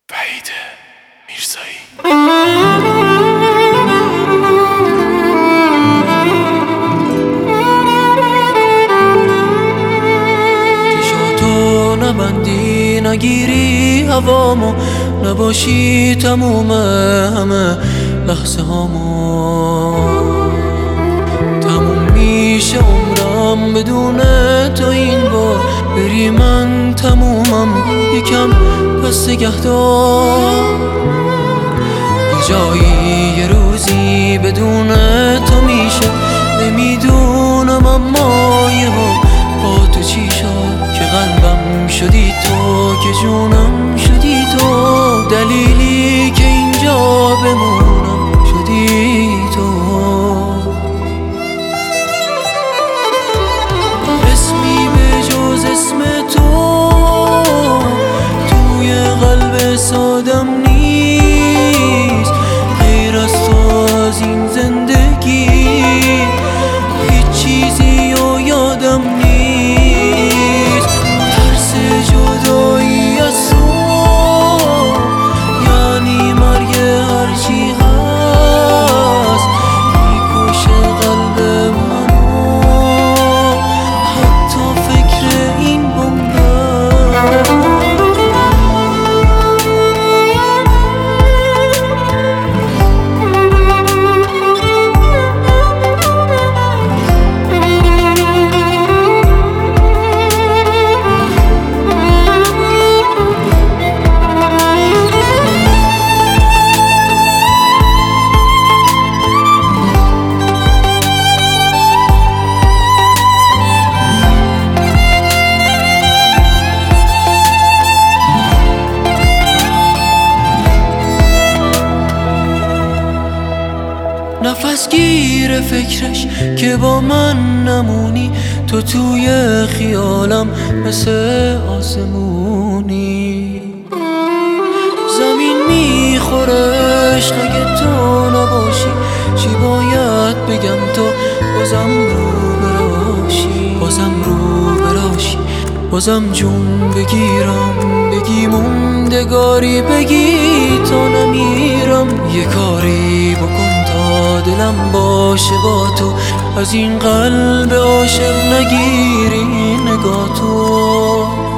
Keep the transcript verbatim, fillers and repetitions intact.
وحید میرزایی. چشاتو نبندی نگیری هوامو، نباشی تموم همه لحظه هامو. تموم میشه عمرم بدون تو این بار، بری من تمومم یکم پس نگهدار. یه جایی یه روزی بدون تو میشه نمیدونم، اما یهو با تو چی شد که قلبم شدی تو، که جونم شدی تو، دلیلی که اینجا بمونم شدی تو. اسمی به جز اسم تو توی قلب سادم نیست، غیر از تو از این زندگی هیچ چیزی رو یادم نیست. ترس جدایی از تو یعنی مرگ هرچی هست، میکشه قلب منو حتی فکر این بمبه. نفس گیر فکرش که با من نمونی، تو توی خیالم مثل آسمونی. زمین میخورش اگه تو نباشی، چی باید بگم تو بازم رو براشی، بازم رو براشی، بازم جون بگیرم، بگی موندگاری، بگی تا نمیرم. یه کاری بکن تا دلم باشه با تو، از این قلب عاشق نگیری نگاه تو.